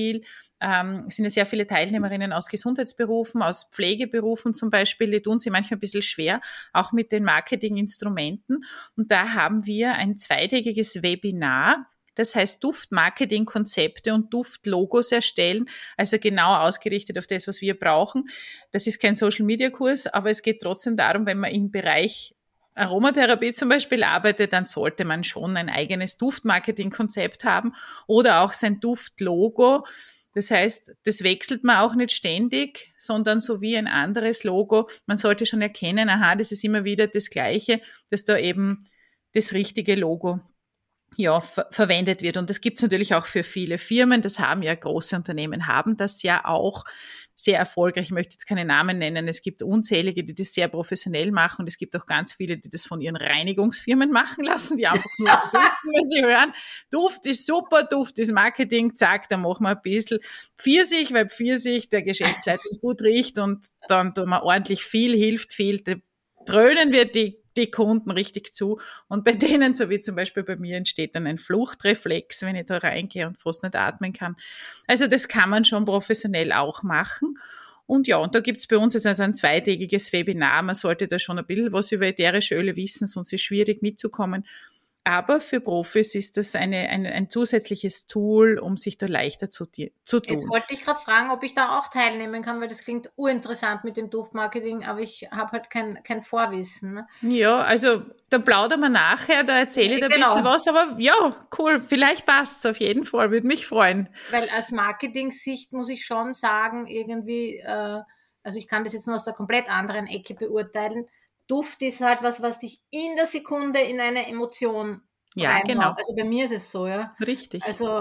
sind ja sehr viele Teilnehmerinnen aus Gesundheitsberufen, aus Pflegeberufen zum Beispiel, die tun sich manchmal ein bisschen schwer, auch mit den Marketinginstrumenten. Und da haben wir ein zweitägiges Webinar, das heißt Duftmarketing-Konzepte und Duftlogos erstellen, also genau ausgerichtet auf das, was wir brauchen. Das ist kein Social-Media-Kurs, aber es geht trotzdem darum, wenn man im Bereich Aromatherapie zum Beispiel arbeitet, dann sollte man schon ein eigenes Duftmarketing-Konzept haben oder auch sein Duftlogo. Das heißt, das wechselt man auch nicht ständig, sondern so wie ein anderes Logo. Man sollte schon erkennen, aha, das ist immer wieder das Gleiche, dass da eben das richtige Logo verwendet wird. Und das gibt es natürlich auch für viele Firmen. Das haben ja große Unternehmen, haben das ja auch sehr erfolgreich. Ich möchte jetzt keine Namen nennen. Es gibt unzählige, die das sehr professionell machen. Und es gibt auch ganz viele, die das von ihren Reinigungsfirmen machen lassen, die einfach nur duften, wenn sie hören, Duft ist super, Duft ist Marketing, zack, dann machen wir ein bisschen Pfirsich, weil Pfirsich der Geschäftsleitung gut riecht und dann tun wir ordentlich viel, hilft viel. Da dröhnen wir die Kunden richtig zu. Und bei denen, so wie zum Beispiel bei mir, entsteht dann ein Fluchtreflex, wenn ich da reingehe und fast nicht atmen kann. Also das kann man schon professionell auch machen. Und ja, und da gibt's bei uns jetzt also ein zweitägiges Webinar. Man sollte da schon ein bisschen was über ätherische Öle wissen, sonst ist es schwierig mitzukommen. Aber für Profis ist das ein zusätzliches Tool, um sich da leichter zu Jetzt tun. wollte ich gerade fragen, ob ich da auch teilnehmen kann, weil das klingt urinteressant mit dem Duftmarketing, aber ich habe halt kein Vorwissen. Ne? Ja, also da plaudern wir nachher, da erzähle ich dir ein bisschen Genau, was, aber ja, cool, vielleicht passt's auf jeden Fall, würde mich freuen. weil aus Marketing-Sicht muss ich schon sagen, irgendwie, also ich kann das jetzt nur aus der komplett anderen Ecke beurteilen. Duft ist halt was dich in der Sekunde in eine Emotion Ja, reinhaut. genau, Also bei mir ist es so, ja. richtig. Also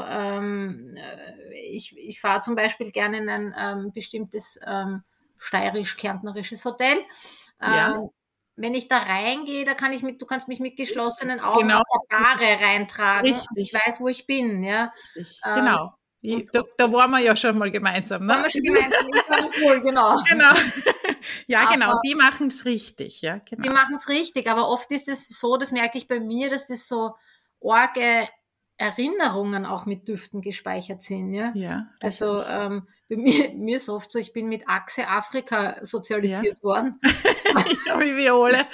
ich fahre zum Beispiel gerne in ein bestimmtes steirisch-kärntnerisches Hotel. Ja, Wenn ich da reingehe, du kannst mich mit geschlossenen Augen genau, auf der Bahre reintragen und ich richtig, weiß, wo ich bin, ja. richtig, Ähm, genau. und Da waren wir ja schon mal gemeinsam, waren ne? wir schon gemeinsam, ich war in Pool, genau. Genau. Ja, genau, Aber die machen's richtig, ja, die genau. machen es richtig, aber oft ist es so, das merke ich bei mir, dass das so arge Erinnerungen auch mit Düften gespeichert sind, ja. Ja, Also richtig. bei mir ist oft so, ich bin mit Achse Afrika Ja. sozialisiert worden. Ja, wie wir alle.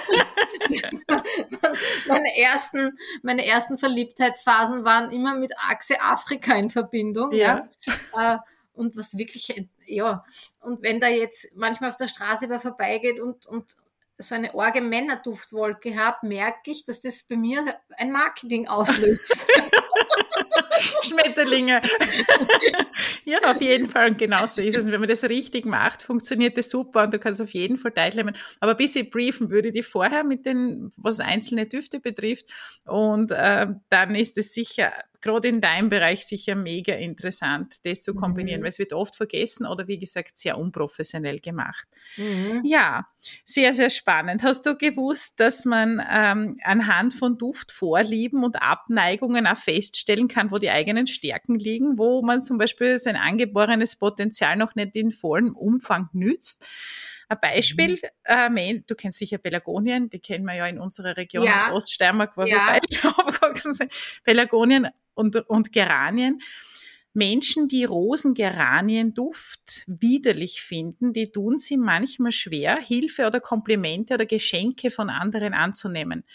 Meine ersten Verliebtheitsphasen waren immer mit Achse Afrika in Verbindung, ja. Ja. Äh, und was wirklich, ja, und wenn da jetzt manchmal auf der Straße wer vorbeigeht und so eine arge Männerduftwolke habe, merke ich, dass das bei mir ein Marketing auslöst. Schmetterlinge. Ja, auf jeden Fall. Und genau so ist es. Und wenn man das richtig macht, funktioniert das super und du kannst auf jeden Fall teilnehmen. Aber ein bisschen briefen würde ich die vorher mit den, was einzelne Düfte betrifft. Und dann ist es sicher, gerade in deinem Bereich, sicher mega interessant, das zu kombinieren, weil es wird oft vergessen oder wie gesagt sehr unprofessionell gemacht. Mhm. Ja, sehr, sehr spannend. Hast du gewusst, dass man anhand von Duftvorlieben und Abneigungen auch feststellen kann, wo die eigenen Stärken liegen, wo man zum Beispiel sein angeborenes Potenzial noch nicht in vollem Umfang nützt? Ein Beispiel, du kennst sicher Pelargonien, die kennen wir ja in unserer Region aus Ja, Oststeiermark, wo wir ja. beide aufgewachsen sind. Pelargonien und Geranien. Menschen, die Rosengeranienduft widerlich finden, die tun sie manchmal schwer, Hilfe oder Komplimente oder Geschenke von anderen anzunehmen.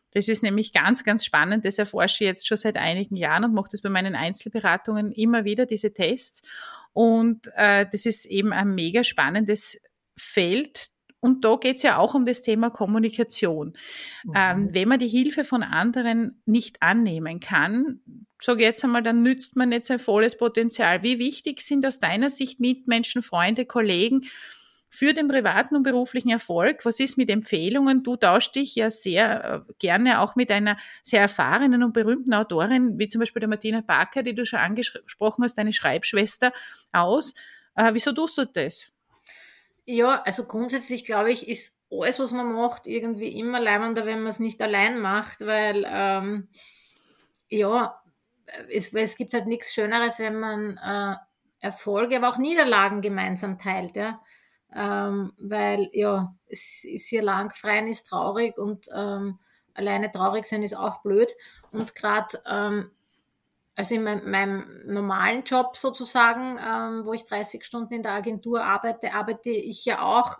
Das ist nämlich ganz, ganz spannend. Das erforsche ich jetzt schon seit einigen Jahren und mache das bei meinen Einzelberatungen immer wieder, diese Tests. Und das ist eben ein mega spannendes Feld. Und da geht es ja auch um das Thema Kommunikation. Wenn man die Hilfe von anderen nicht annehmen kann, sage ich jetzt einmal, dann nützt man nicht sein volles Potenzial. Wie wichtig sind aus deiner Sicht Mitmenschen, Freunde, Kollegen für den privaten und beruflichen Erfolg? Was ist mit Empfehlungen? Du tauschst dich ja sehr gerne auch mit einer sehr erfahrenen und berühmten Autorin, wie zum Beispiel der Martina Barker, die du schon angesprochen hast, deine Schreibschwester, aus. Wieso tust du das? Ja, also grundsätzlich glaube ich, ist alles, was man macht, irgendwie immer leibender, wenn man es nicht allein macht, weil ja, es gibt halt nichts Schöneres, wenn man Erfolge, aber auch Niederlagen gemeinsam teilt, ja. Weil ja, es ist hier lang, freien ist traurig und alleine traurig sein ist auch blöd. Und gerade also in meinem normalen Job sozusagen, wo ich 30 Stunden in der Agentur arbeite, arbeite ich ja auch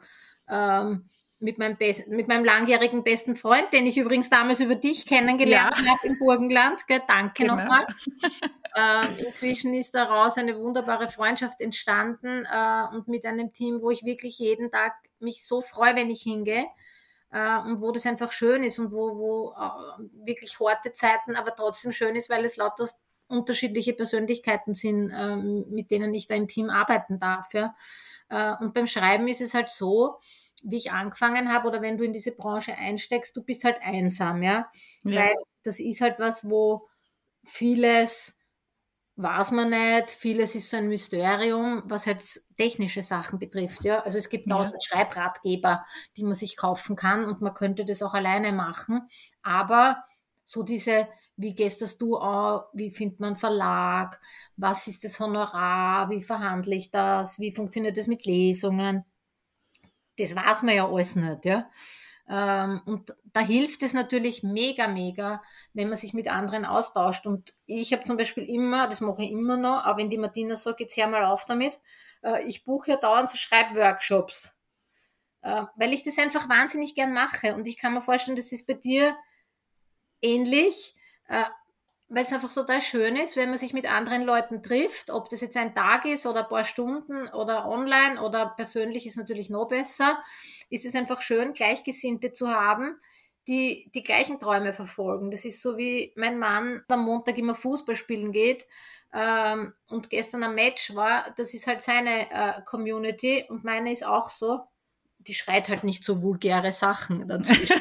mit meinem langjährigen besten Freund, den ich übrigens damals über dich kennengelernt habe im Burgenland. Gell? Danke Genau. nochmal. Inzwischen ist daraus eine wunderbare Freundschaft entstanden und mit einem Team, wo ich wirklich jeden Tag mich so freue, wenn ich hingehe. Und wo das einfach schön ist und wo wirklich harte Zeiten, aber trotzdem schön ist, weil es lauter unterschiedliche Persönlichkeiten sind, mit denen ich da im Team arbeiten darf. Ja. Und beim Schreiben ist es halt so, wie ich angefangen habe oder wenn du in diese Branche einsteckst, du bist halt einsam, ja. Weil das ist halt was, wo vieles weiß man nicht, vieles ist so ein Mysterium, was halt technische Sachen betrifft. Ja. Also es gibt 1000 Schreibratgeber, die man sich kaufen kann und man könnte das auch alleine machen. Aber so diese, wie gehst das du an, wie findet man Verlag, was ist das Honorar, wie verhandle ich das, wie funktioniert das mit Lesungen, das weiß man ja alles nicht. Ja. Und da hilft es natürlich mega, mega, wenn man sich mit anderen austauscht. Und ich habe zum Beispiel immer, das mache ich immer noch, auch wenn die Martina sagt, jetzt hör mal auf damit, ich buche ja dauernd so Schreibworkshops, weil ich das einfach wahnsinnig gern mache. Und ich kann mir vorstellen, das ist bei dir ähnlich, weil es einfach total schön ist, wenn man sich mit anderen Leuten trifft, ob das jetzt ein Tag ist oder ein paar Stunden oder online oder persönlich ist natürlich noch besser, ist es einfach schön, Gleichgesinnte zu haben, die die gleichen Träume verfolgen. Das ist so wie mein Mann am Montag immer Fußball spielen geht und gestern am Match war, das ist halt seine Community und meine ist auch so. Die schreit halt nicht so vulgäre Sachen dazwischen.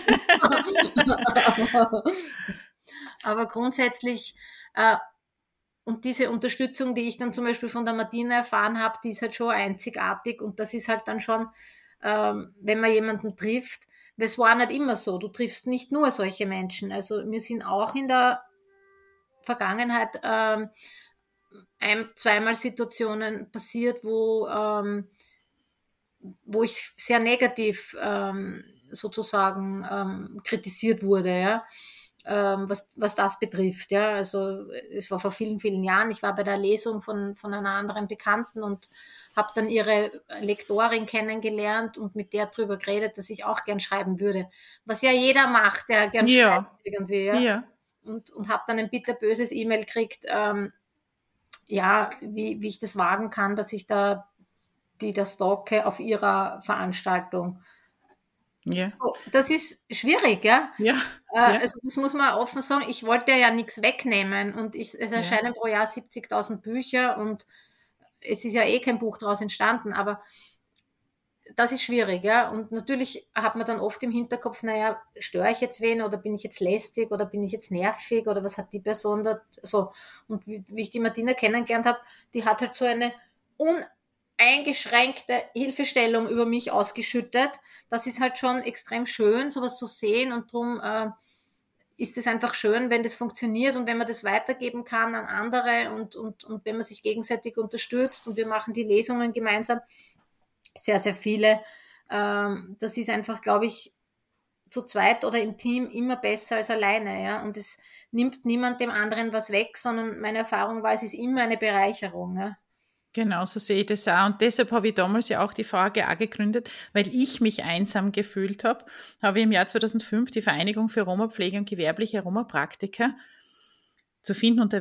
Aber grundsätzlich, und diese Unterstützung, die ich dann zum Beispiel von der Martina erfahren habe, die ist halt schon einzigartig und das ist halt dann schon, wenn man jemanden trifft, weil es war nicht immer so, du triffst nicht nur solche Menschen. Also mir sind auch in der Vergangenheit zweimal Situationen passiert, wo ich sehr negativ sozusagen kritisiert wurde, ja. Was das betrifft. Ja. Also es war vor vielen, vielen Jahren. Ich war bei der Lesung von einer anderen Bekannten und habe dann ihre Lektorin kennengelernt und mit der drüber geredet, dass ich auch gern schreiben würde. Was ja jeder macht, der gern schreibt irgendwie. Ja. Und habe dann ein bitterböses E-Mail gekriegt, ja, wie ich das wagen kann, dass ich da die das stalke auf ihrer Veranstaltung. Ja. So, das ist schwierig, ja? Ja. Also das muss man offen sagen. Ich wollte ja nichts wegnehmen und es erscheinen pro Jahr 70.000 Bücher und es ist ja eh kein Buch daraus entstanden, aber das ist schwierig, ja. Und natürlich hat man dann oft im Hinterkopf, naja, störe ich jetzt wen oder bin ich jetzt lästig oder bin ich jetzt nervig oder was hat die Person da so. Und wie ich die Martina kennengelernt habe, die hat halt so eine eingeschränkte Hilfestellung über mich ausgeschüttet. Das ist halt schon extrem schön, sowas zu sehen und darum ist es einfach schön, wenn das funktioniert und wenn man das weitergeben kann an andere und wenn man sich gegenseitig unterstützt und wir machen die Lesungen gemeinsam, sehr, sehr viele. Das ist einfach, glaube ich, zu zweit oder im Team immer besser als alleine, ja, und es nimmt niemand dem anderen was weg, sondern meine Erfahrung war, es ist immer eine Bereicherung, ja. Genau, so sehe ich das auch. Und deshalb habe ich damals ja auch die VAGA gegründet, weil ich mich einsam gefühlt habe. Habe ich im Jahr 2005 die Vereinigung für Aromapflege und gewerbliche Aromapraktiker, zu finden unter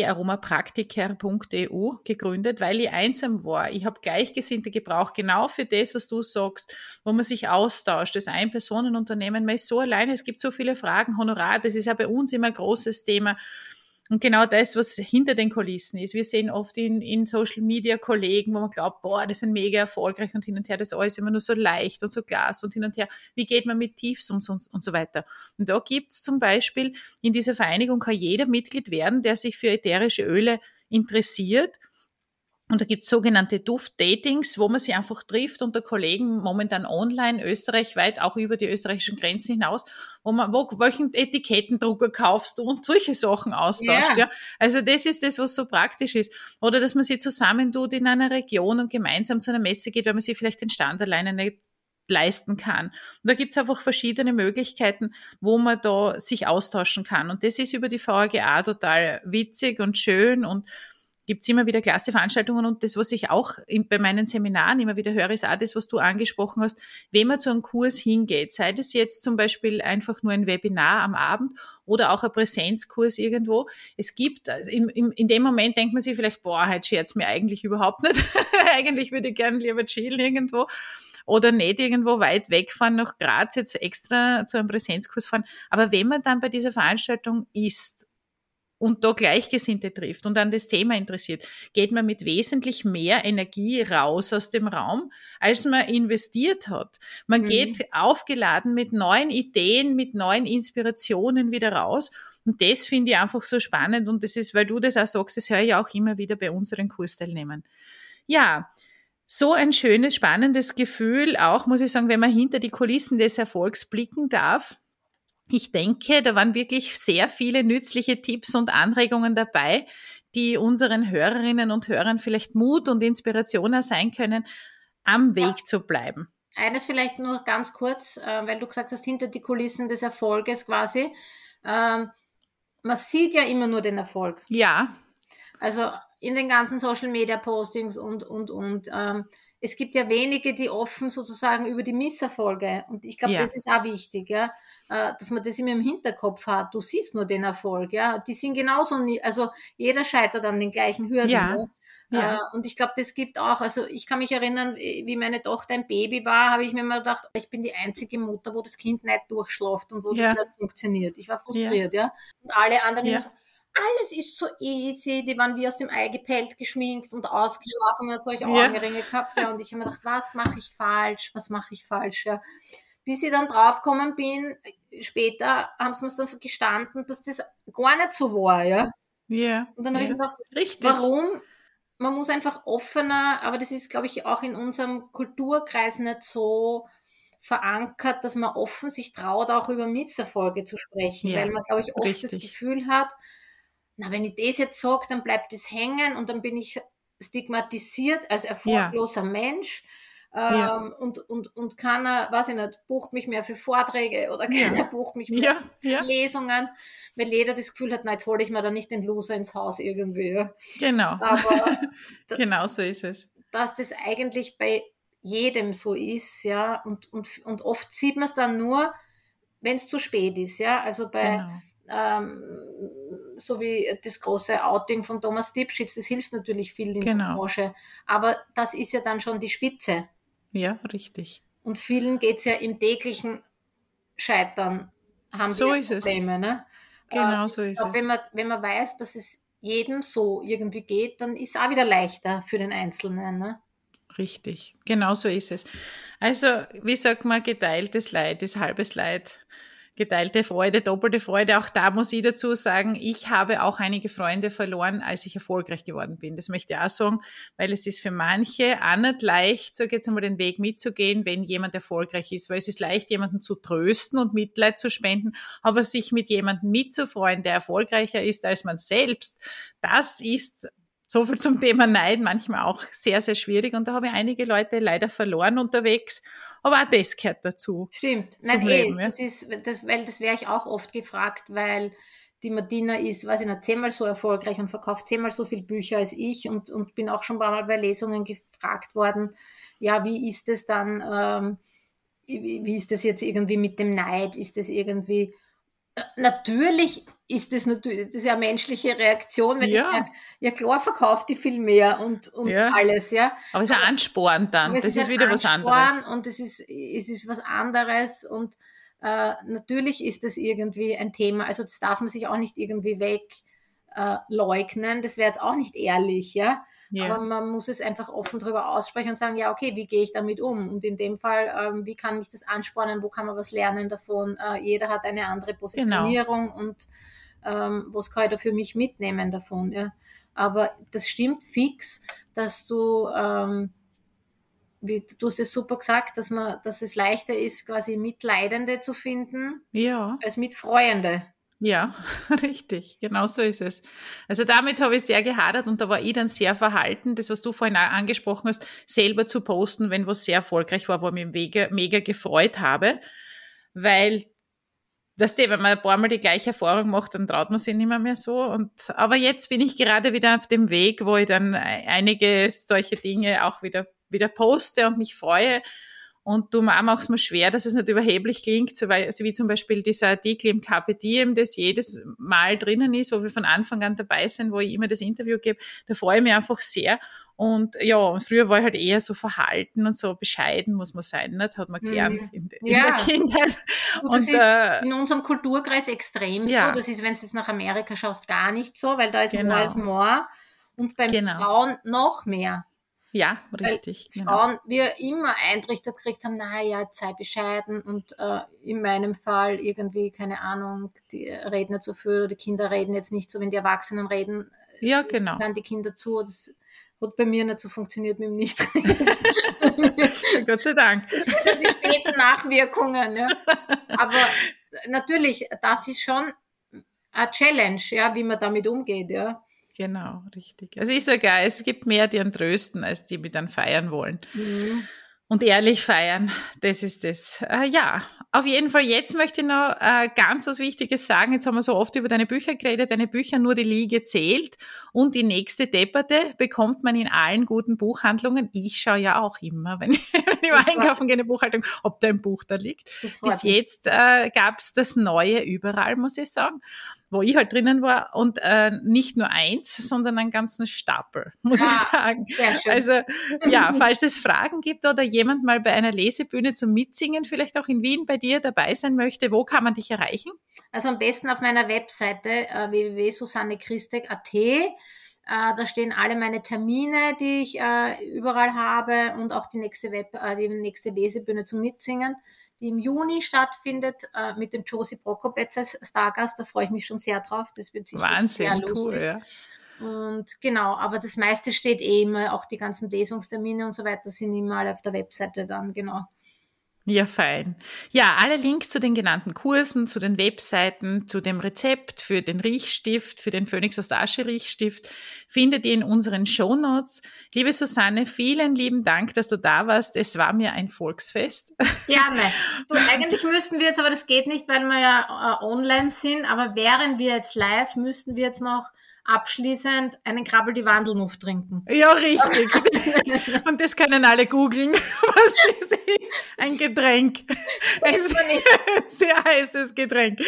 www.aromapraktiker.eu, gegründet, weil ich einsam war. Ich habe Gleichgesinnte gebraucht, genau für das, was du sagst, wo man sich austauscht. Das Ein-Personen-Unternehmen, man ist so alleine, es gibt so viele Fragen, Honorar, das ist ja bei uns immer ein großes Thema. Und genau das, was hinter den Kulissen ist. Wir sehen oft in Social Media Kollegen, wo man glaubt, boah, das sind mega erfolgreich und hin und her, das ist alles immer nur so leicht und so klasse und hin und her. Wie geht man mit Tiefs und so weiter? Und da gibt's zum Beispiel, in dieser Vereinigung kann jeder Mitglied werden, der sich für ätherische Öle interessiert. Und da gibt's sogenannte Duft-Datings, wo man sich einfach trifft unter Kollegen, momentan online, österreichweit, auch über die österreichischen Grenzen hinaus, welchen Etikettendrucker kaufst du und solche Sachen austauscht, ja. Also das ist das, was so praktisch ist. Oder dass man sich zusammentut in einer Region und gemeinsam zu einer Messe geht, weil man sich vielleicht den Stand alleine nicht leisten kann. Und da gibt's einfach verschiedene Möglichkeiten, wo man da sich austauschen kann. Und das ist über die VAGA total witzig und schön und gibt's immer wieder klasse Veranstaltungen und das, was ich auch bei meinen Seminaren immer wieder höre, ist auch das, was du angesprochen hast, wenn man zu einem Kurs hingeht, sei das jetzt zum Beispiel einfach nur ein Webinar am Abend oder auch ein Präsenzkurs irgendwo. Es gibt, in dem Moment denkt man sich vielleicht, boah, heute scherzt mir eigentlich überhaupt nicht. Eigentlich würde ich gerne lieber chillen irgendwo. Oder nicht irgendwo weit wegfahren, nach Graz jetzt extra zu einem Präsenzkurs fahren. Aber wenn man dann bei dieser Veranstaltung ist, und da Gleichgesinnte trifft und an das Thema interessiert, geht man mit wesentlich mehr Energie raus aus dem Raum, als man investiert hat. Man geht aufgeladen mit neuen Ideen, mit neuen Inspirationen wieder raus. Und das finde ich einfach so spannend. Und das ist, weil du das auch sagst, das höre ich auch immer wieder bei unseren Kursteilnehmern. Ja, so ein schönes, spannendes Gefühl, auch muss ich sagen, wenn man hinter die Kulissen des Erfolgs blicken darf. Ich denke, da waren wirklich sehr viele nützliche Tipps und Anregungen dabei, die unseren Hörerinnen und Hörern vielleicht Mut und Inspiration sein können, am Weg zu bleiben. Eines vielleicht nur ganz kurz, weil du gesagt hast, hinter die Kulissen des Erfolges quasi. Man sieht ja immer nur den Erfolg. Ja. Also in den ganzen Social-Media-Postings und. Es gibt ja wenige, die offen sozusagen über die Misserfolge, und ich glaube, das ist auch wichtig, ja, dass man das immer im Hinterkopf hat. Du siehst nur den Erfolg, ja, die sind genauso, also jeder scheitert an den gleichen Hürden. Ja. Ja. Und ich glaube, das gibt auch, also ich kann mich erinnern, wie meine Tochter ein Baby war, habe ich mir mal gedacht, ich bin die einzige Mutter, wo das Kind nicht durchschläft und wo das nicht funktioniert. Ich war frustriert, ja. Und alle anderen immer so, alles ist so easy, die waren wie aus dem Ei gepellt, geschminkt und ausgeschlafen und hat solche Augenringe gehabt, ja, und ich habe mir gedacht, was mache ich falsch, ja. Bis ich dann draufgekommen bin, später haben sie mir dann gestanden, dass das gar nicht so war, ja. Ja. Und dann habe ich gedacht, warum? Man muss einfach offener, aber das ist, glaube ich, auch in unserem Kulturkreis nicht so verankert, dass man offen sich traut, auch über Misserfolge zu sprechen, weil man, glaube ich, oft das Gefühl hat, na, wenn ich das jetzt sage, dann bleibt das hängen und dann bin ich stigmatisiert als erfolgloser Mensch. Und keiner, weiß ich nicht, bucht mich mehr für Vorträge oder keiner bucht mich mehr für Lesungen, weil jeder das Gefühl hat, na, jetzt hole ich mir da nicht den Loser ins Haus irgendwie. Genau. Aber genau so ist es. Dass das eigentlich bei jedem so ist, ja, und oft sieht man es dann nur, wenn es zu spät ist, ja, also bei so wie das große Outing von Thomas Dipschitz, das hilft natürlich viel in der Branche, aber das ist ja dann schon die Spitze. Ja, richtig. Und vielen geht es ja im täglichen Scheitern, haben so die Probleme. Ne? Genau so ist es. Wenn man weiß, dass es jedem so irgendwie geht, dann ist es auch wieder leichter für den Einzelnen. Ne? Richtig, genau so ist es. Also, wie sagt man, geteiltes Leid ist halbes Leid. Geteilte Freude, doppelte Freude. Auch da muss ich dazu sagen, ich habe auch einige Freunde verloren, als ich erfolgreich geworden bin. Das möchte ich auch sagen, weil es ist für manche auch nicht leicht, so jetzt einmal den Weg mitzugehen, wenn jemand erfolgreich ist. Weil es ist leicht, jemanden zu trösten und Mitleid zu spenden, aber sich mit jemandem mitzufreuen, der erfolgreicher ist als man selbst, das ist so viel zum Thema Neid, manchmal auch sehr, sehr schwierig. Und da habe ich einige Leute leider verloren unterwegs. Aber auch das gehört dazu. Stimmt. Nein, Leben, das wäre ich auch oft gefragt, weil die Martina ist, weiß ich nicht, 10-mal so erfolgreich und verkauft 10-mal so viel Bücher als ich und bin auch schon ein paar Mal bei Lesungen gefragt worden, ja, wie ist es dann, wie ist das jetzt irgendwie mit dem Neid? Ist das irgendwie, natürlich ist das ist ja eine menschliche Reaktion, wenn ich sage, ja klar, verkauft die viel mehr und alles, ja. Aber es ist ein Ansporn dann, das ist wieder was anderes. Und es ist was anderes und natürlich ist das irgendwie ein Thema, also das darf man sich auch nicht irgendwie wegleugnen, das wäre jetzt auch nicht ehrlich, ja. Aber man muss es einfach offen drüber aussprechen und sagen, ja, okay, wie gehe ich damit um? Und in dem Fall, wie kann mich das anspornen? Wo kann man was lernen davon? Jeder hat eine andere Positionierung und was kann ich da für mich mitnehmen davon? Ja? Aber das stimmt fix, dass du, du hast es super gesagt, dass es leichter ist, quasi Mitleidende zu finden, als Mitfreuende. Ja, richtig, genau so ist es. Also damit habe ich sehr gehadert und da war ich dann sehr verhalten, das, was du vorhin auch angesprochen hast, selber zu posten, wenn was sehr erfolgreich war, wo ich mich mega gefreut habe, weil, weißt du, wenn man ein paar Mal die gleiche Erfahrung macht, dann traut man sich nicht mehr so. Aber jetzt bin ich gerade wieder auf dem Weg, wo ich dann einige solche Dinge auch wieder poste und mich freue. Und du machst mir schwer, dass es nicht überheblich klingt, so wie zum Beispiel dieser Artikel im Carpe Diem, das jedes Mal drinnen ist, wo wir von Anfang an dabei sind, wo ich immer das Interview gebe. Da freue ich mich einfach sehr. Und ja, früher war ich halt eher so verhalten und so bescheiden muss man sein, nicht? Hat man gelernt in der Kindheit. Und das ist in unserem Kulturkreis extrem so. Das ist, wenn du jetzt nach Amerika schaust, gar nicht so, weil da ist more is more. Und beim Frauen noch mehr. Ja, richtig. Weil Frauen, wir immer eintrichtert gekriegt haben, naja, jetzt sei bescheiden und in meinem Fall irgendwie, keine Ahnung, die reden nicht so viel oder die Kinder reden jetzt nicht so, wenn die Erwachsenen reden, hören die Kinder zu. Das hat bei mir nicht so funktioniert mit dem Nichtreden. Gott sei Dank. Das sind ja die späten Nachwirkungen. Ja. Aber natürlich, das ist schon eine Challenge, ja, wie man damit umgeht, ja. Genau, richtig. Also ich sage ja, es gibt mehr, die einen trösten, als die mit dann feiern wollen. Und ehrlich feiern, das ist das. Ja, auf jeden Fall, jetzt möchte ich noch ganz was Wichtiges sagen. Jetzt haben wir so oft über deine Bücher geredet. Deine Bücher, nur die Liege zählt. Und die nächste Depperte bekommt man in allen guten Buchhandlungen. Ich schaue ja auch immer, wenn ich einkaufen gehe in eine Buchhaltung, ob da ein Buch da liegt. Bis jetzt gab's das Neue überall, muss ich sagen, wo ich halt drinnen war und nicht nur eins, sondern einen ganzen Stapel, muss ich sagen. Also ja, falls es Fragen gibt oder jemand mal bei einer Lesebühne zum Mitsingen, vielleicht auch in Wien bei dir dabei sein möchte, wo kann man dich erreichen? Also am besten auf meiner Webseite www.susannechristek.at. Da stehen alle meine Termine, die ich überall habe und auch die nächste Lesebühne zum Mitsingen, die im Juni stattfindet, mit dem Josie Prokopetz als Stargast. Da freue ich mich schon sehr drauf. Das wird sicher sehr lustig. Cool, ja. Und genau, aber das meiste steht immer, auch die ganzen Lesungstermine und so weiter sind immer alle auf der Webseite dann, genau. Ja, fein. Ja, alle Links zu den genannten Kursen, zu den Webseiten, zu dem Rezept für den Riechstift, für den Phönix aus der Asche Riechstift, findet ihr in unseren Shownotes. Liebe Susanne, vielen lieben Dank, dass du da warst. Es war mir ein Volksfest. Gerne. Du, eigentlich müssten wir jetzt, aber das geht nicht, weil wir ja online sind, aber wären wir jetzt live, müssten wir jetzt noch abschließend einen Krabbel die Wandelnuff trinken. Ja, richtig. Und das können alle googeln, was das ist. Ein Getränk. Ein sehr heißes Getränk.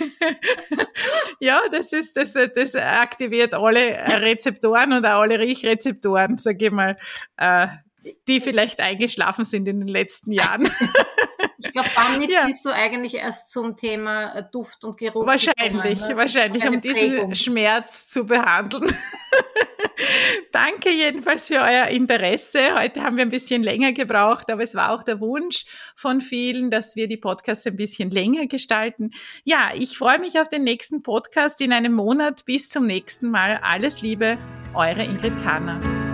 Ja, das aktiviert alle Rezeptoren und auch alle Riechrezeptoren, sage ich mal, die vielleicht eingeschlafen sind in den letzten Jahren. Ich glaube, damit bist du eigentlich erst zum Thema Duft und Geruch wahrscheinlich, um diesen Schmerz zu behandeln. Danke jedenfalls für euer Interesse. Heute haben wir ein bisschen länger gebraucht, aber es war auch der Wunsch von vielen, dass wir die Podcasts ein bisschen länger gestalten. Ja, ich freue mich auf den nächsten Podcast in einem Monat. Bis zum nächsten Mal. Alles Liebe, eure Ingrid Kahner.